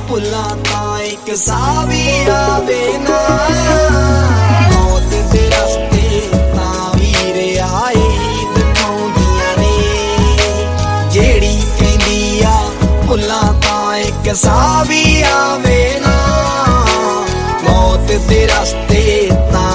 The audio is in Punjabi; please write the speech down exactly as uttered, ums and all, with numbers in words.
ਭੁੱਲਾਂ ਤਾਂ ਇੱਕ ਸਾਹ ਵੀ ਆਵੇ ਨਾ। ਮੌਤ ਦੇ ਰਸਤੇ ਤਾਂ ਵੀਰ ਆਏ ਦਿਖਾਉਂਦੀਆਂ ਨੇ, ਜਿਹੜੀ ਕਹਿੰਦੀ ਆ ਭੁੱਲਾਂ ਤਾਂ ਇੱਕ ਸਾਹ ਵੀ ਆਵੇ ਨਾ। ਮੌਤ ਦੇ ਰਸਤੇ ਤਾਂ